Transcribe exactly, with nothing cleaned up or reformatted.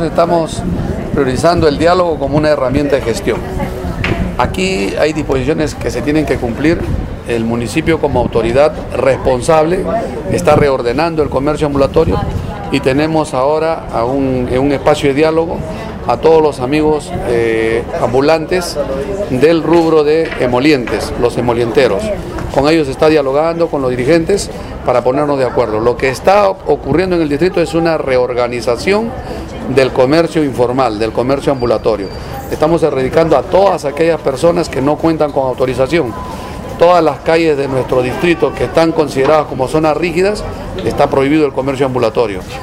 nosotros estamos priorizando el diálogo como una herramienta de gestión. Aquí hay disposiciones que se tienen que cumplir. El municipio, como autoridad responsable, está reordenando el comercio ambulatorio y tenemos ahora a un, en un espacio de diálogo a todos los amigos eh, ambulantes del rubro de emolientes, los emolienteros. Con ellos se está dialogando, con los dirigentes, para ponernos de acuerdo. Lo que está ocurriendo en el distrito es una reorganización del comercio informal, del comercio ambulatorio. Estamos erradicando a todas aquellas personas que no cuentan con autorización. Todas las calles de nuestro distrito que están consideradas como zonas rígidas, está prohibido el comercio ambulatorio.